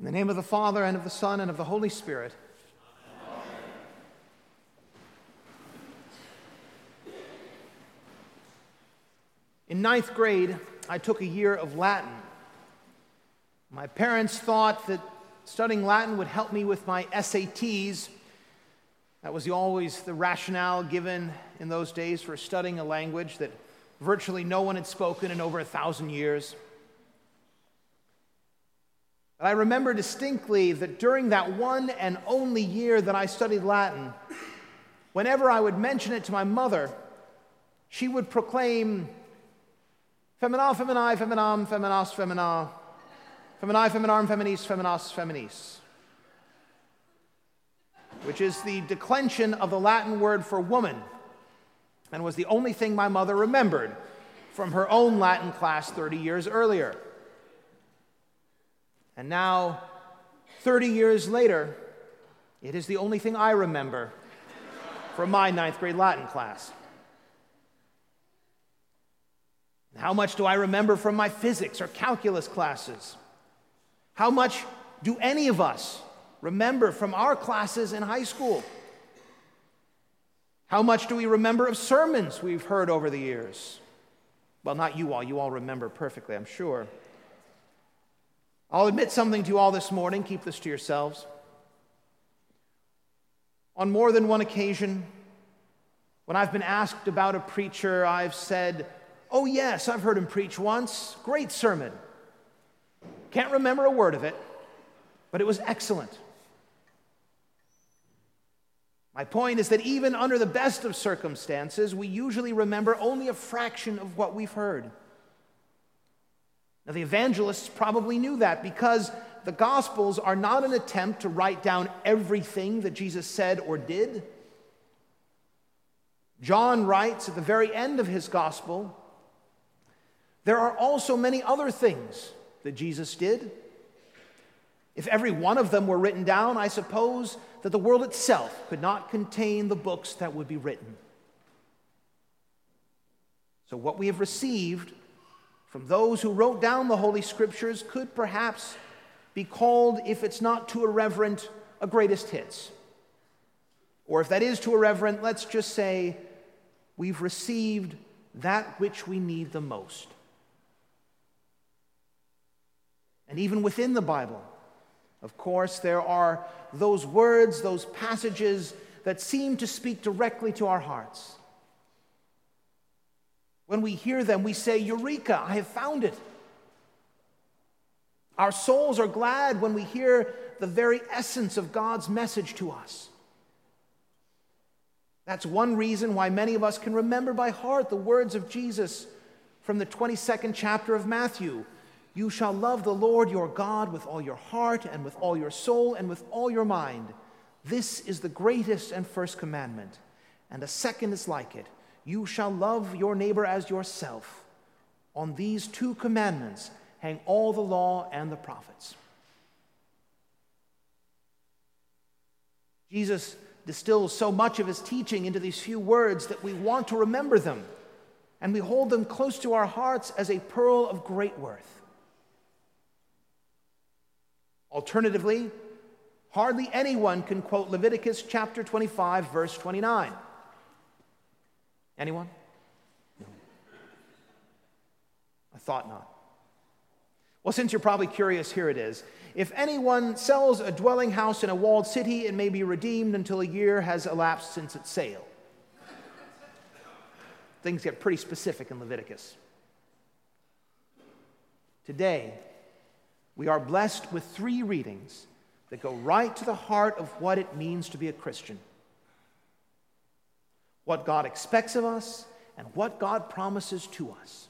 In the name of the Father, and of the Son, and of the Holy Spirit. Amen. In ninth grade, I took a year of Latin. My parents thought that studying Latin would help me with my SATs. That was always the rationale given in those days for studying a language that virtually no one had spoken in over 1,000 years. But I remember distinctly that during that one and only year that I studied Latin, whenever I would mention it to my mother, she would proclaim, "Femina, feminae, feminam, feminas, femina, feminae, feminarum, feminis, feminas, feminis," which is the declension of the Latin word for woman, and was the only thing my mother remembered from her own Latin class 30 years earlier. And now, 30 years later, it is the only thing I remember from my ninth grade Latin class. And how much do I remember from my physics or calculus classes? How much do any of us remember from our classes in high school? How much do we remember of sermons we've heard over the years? Well, not you all. You all remember perfectly, I'm sure. I'll admit something to you all this morning. Keep this to yourselves. On more than one occasion, when I've been asked about a preacher, I've said, "Oh yes, I've heard him preach once. Great sermon. Can't remember a word of it, but it was excellent." My point is that even under the best of circumstances, we usually remember only a fraction of what we've heard. Now, the evangelists probably knew that because the Gospels are not an attempt to write down everything that Jesus said or did. John writes at the very end of his Gospel, "There are also many other things that Jesus did. If every one of them were written down, I suppose that the world itself could not contain the books that would be written." So what we have received from those who wrote down the Holy Scriptures could perhaps be called, if it's not too irreverent, a greatest hits. Or if that is too irreverent, let's just say we've received that which we need the most. And even within the Bible, of course, there are those words, those passages that seem to speak directly to our hearts. When we hear them, we say, "Eureka, I have found it." Our souls are glad when we hear the very essence of God's message to us. That's one reason why many of us can remember by heart the words of Jesus from the 22nd chapter of Matthew. "You shall love the Lord your God with all your heart and with all your soul and with all your mind. This is the greatest and first commandment. And a second is like it. You shall love your neighbor as yourself. On these two commandments hang all the law and the prophets." Jesus distills so much of his teaching into these few words that we want to remember them, and we hold them close to our hearts as a pearl of great worth. Alternatively, hardly anyone can quote Leviticus chapter 25, verse 29. Anyone? No. I thought not. Well, since you're probably curious, here it is. "If anyone sells a dwelling house in a walled city, it may be redeemed until a year has elapsed since its sale." Things get pretty specific in Leviticus. Today, we are blessed with 3 readings that go right to the heart of what it means to be a Christian. What God expects of us, and what God promises to us.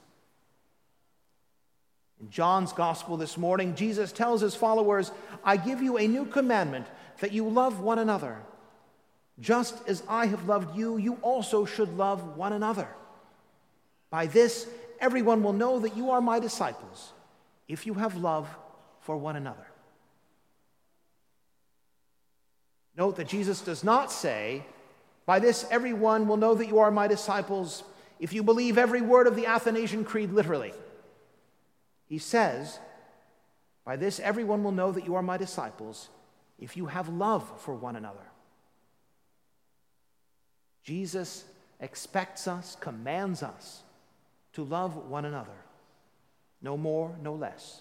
In John's Gospel this morning, Jesus tells his followers, "I give you a new commandment, that you love one another. Just as I have loved you, you also should love one another. By this, everyone will know that you are my disciples, if you have love for one another." Note that Jesus does not say, "By this everyone will know that you are my disciples if you believe every word of the Athanasian Creed literally." He says, By this everyone will know that you are my disciples, if you have love for one another. Jesus expects us, commands us to love one another. No more, no less.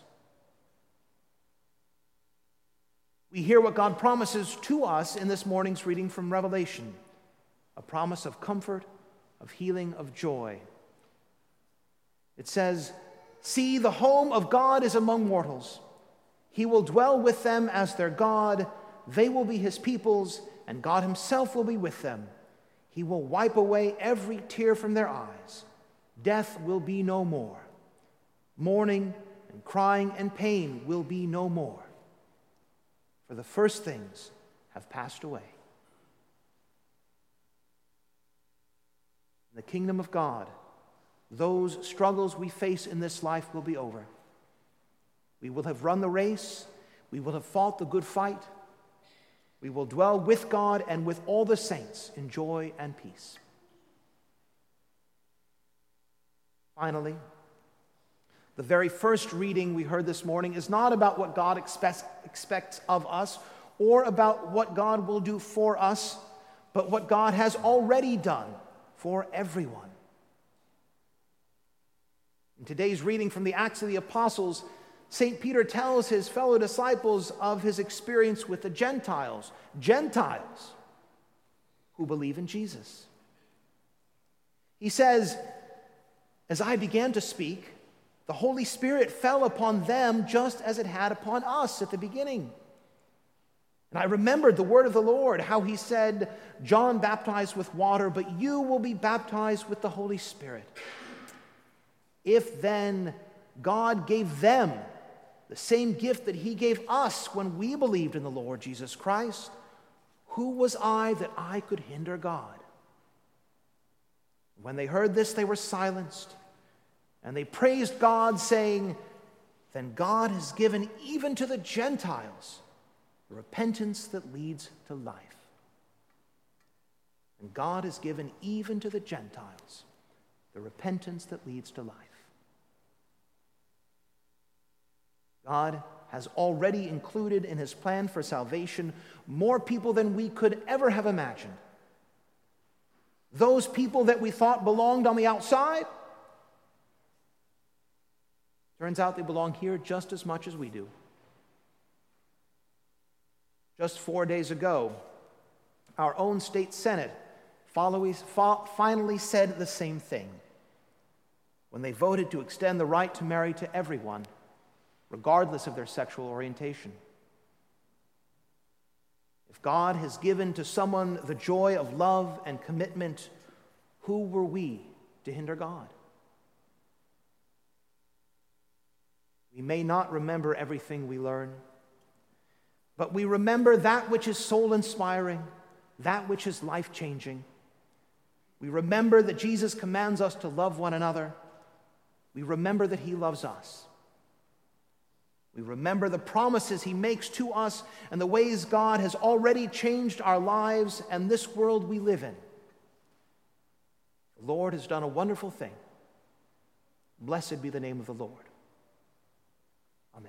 We hear what God promises to us in this morning's reading from Revelation, a promise of comfort, of healing, of joy. It says, "See, the home of God is among mortals. He will dwell with them as their God. They will be his peoples, and God himself will be with them. He will wipe away every tear from their eyes. Death will be no more. Mourning and crying and pain will be no more. For the first things have passed away." In the kingdom of God, those struggles we face in this life will be over. We will have run the race. We will have fought the good fight. We will dwell with God and with all the saints in joy and peace. Finally, the very first reading we heard this morning is not about what God expects of us or about what God will do for us, but what God has already done for everyone. In today's reading from the Acts of the Apostles, St. Peter tells his fellow disciples of his experience with the Gentiles who believe in Jesus. He says, "As I began to speak, the Holy Spirit fell upon them just as it had upon us at the beginning. And I remembered the word of the Lord, how he said, 'John baptized with water, but you will be baptized with the Holy Spirit.' If then God gave them the same gift that he gave us when we believed in the Lord Jesus Christ, who was I that I could hinder God?" When they heard this, they were silenced, and they praised God, saying, "Then God has given even to the Gentiles the repentance that leads to life." And God has given even to the Gentiles the repentance that leads to life. God has already included in his plan for salvation more people than we could ever have imagined. Those people that we thought belonged on the outside, turns out they belong here just as much as we do. Just 4 days ago, our own state Senate finally said the same thing when they voted to extend the right to marry to everyone, regardless of their sexual orientation. If God has given to someone the joy of love and commitment, who were we to hinder God? We may not remember everything we learn, but we remember that which is soul-inspiring, that which is life-changing. We remember that Jesus commands us to love one another. We remember that he loves us. We remember the promises he makes to us and the ways God has already changed our lives and this world we live in. The Lord has done a wonderful thing. Blessed be the name of the Lord. Amen.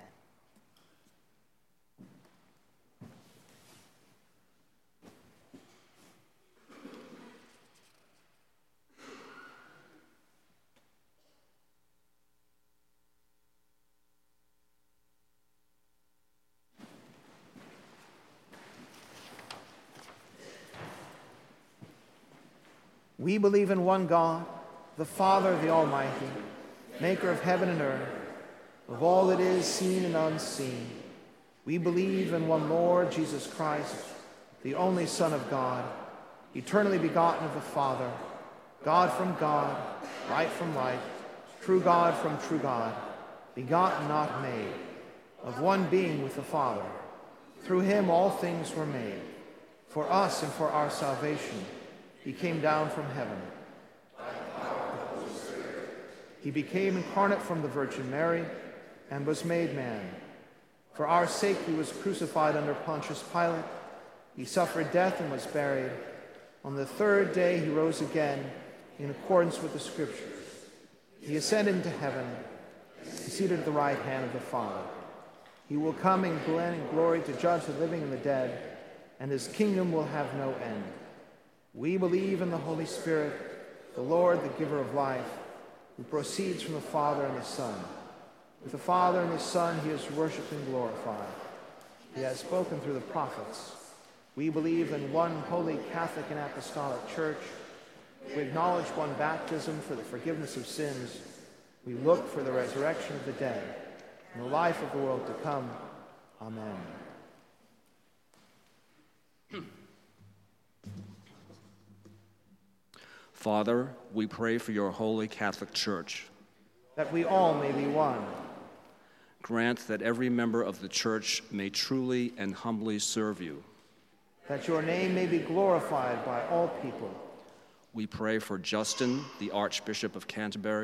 We believe in one God, the Father, the Almighty, maker of heaven and earth, of all that is seen and unseen. We believe in one Lord, Jesus Christ, the only Son of God, eternally begotten of the Father, God from God, light from light, true God from true God, begotten, not made, of one being with the Father. Through him all things were made. For us and for our salvation, he came down from heaven. He became incarnate from the Virgin Mary and was made man. For our sake he was crucified under Pontius Pilate. He suffered death and was buried. On the third day he rose again in accordance with the Scriptures. He ascended into heaven. He seated at the right hand of the Father. He will come in glory to judge the living and the dead, and his kingdom will have no end. We believe in the Holy Spirit, the Lord, the giver of life, who proceeds from the Father and the Son. With the Father and the Son he is worshipped and glorified. He has spoken through the prophets. We believe in one holy Catholic and Apostolic Church. We acknowledge one baptism for the forgiveness of sins. We look for the resurrection of the dead and the life of the world to come. Amen. Father, we pray for your holy Catholic Church. That we all may be one. Grant that every member of the Church may truly and humbly serve you. That your name may be glorified by all people. We pray for Justin, the Archbishop of Canterbury,